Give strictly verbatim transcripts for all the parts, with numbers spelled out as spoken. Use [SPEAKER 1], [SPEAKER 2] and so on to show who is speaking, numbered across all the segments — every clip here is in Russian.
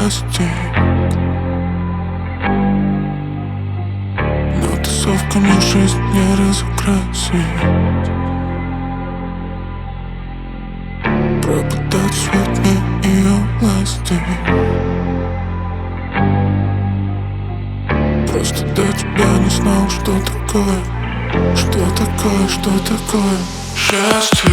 [SPEAKER 1] костей. Но тусовками жизнь не разукрасить. Пропадать сотни ее власти. Просто до тебя не знал, что такое, что такое, что такое счастье.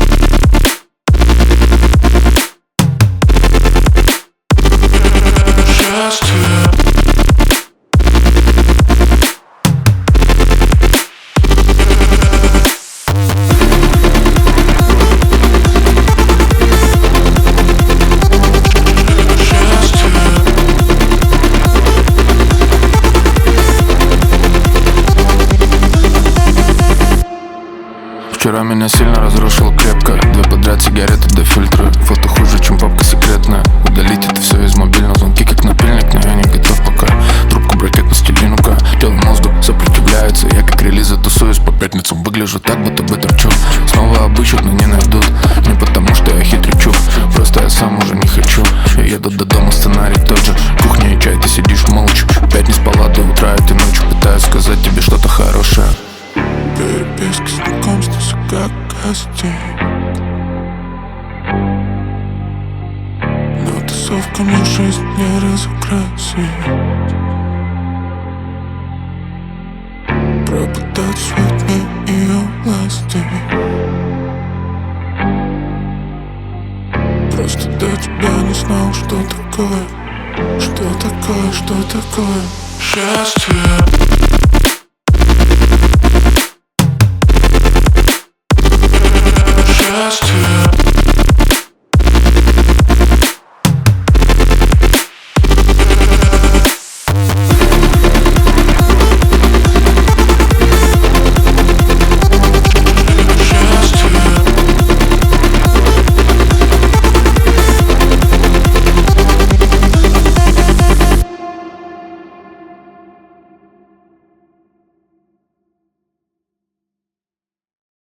[SPEAKER 2] Вчера меня сильно разрушила крепко. Две подряд сигареты до фильтра. Фото хуже, чем папка секретная. Удалить это все из мобильного. Звонки как напильник, но я не готов пока. Трубку брать как пластилинука. Тело мозгу сопротивляется. Я как релиза тусуюсь по пятницам. Выгляжу так, будто бы торчу. Снова обыщут, но не найдут. Не потому что я хитрючу, просто я сам уже не хочу. Я еду до дома, сценарий тот же. Кухня и чай, ты сидишь молча. Опять не спала до утра этой ночью. Пытаюсь сказать тебе что-то хорошее.
[SPEAKER 1] Переписки, знакомства, все как гостей. Но тусовками жизнь не разукрасить. Пропадать сотни ее власти. Просто до тебя не знал, что такое, что такое, что такое счастье.